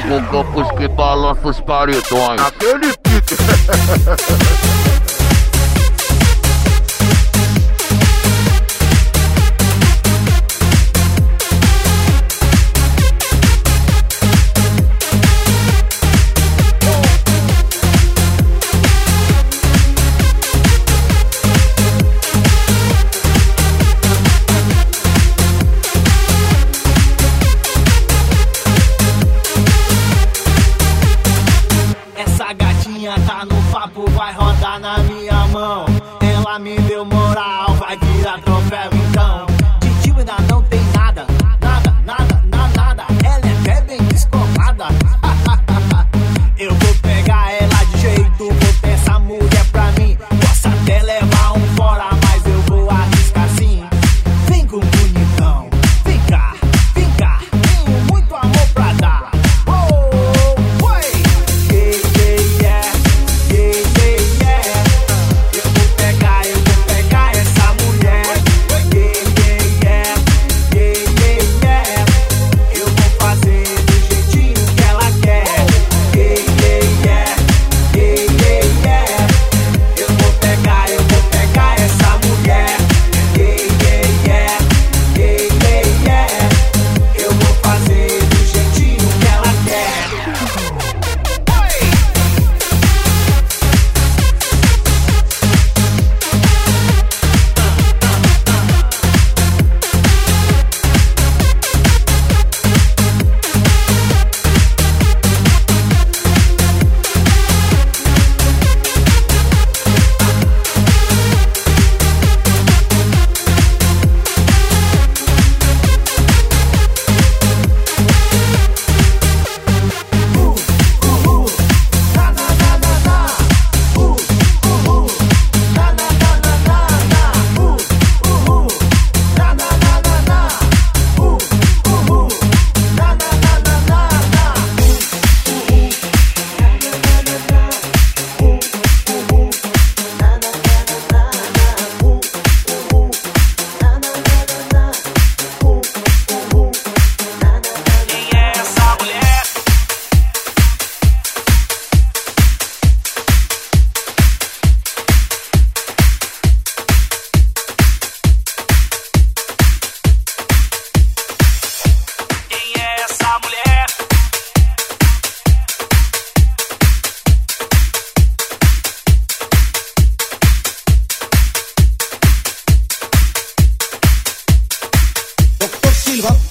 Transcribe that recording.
O campus que balança os paredões. Aquele pique. Tá no papo, vai rodar na minha mão. Ela me deu moral, vai virar troféu então. De tio ainda não tem nada, nada, nada, nada, nada. Ela é até bem descolada. Eu vou pegar ela de jeito, vou ter essa mulher pra mim. Posso até levar um fora, mas eu vou arriscar sim. Vem com o bonitão, vem cá, tenho muito amor pra dar. Silva.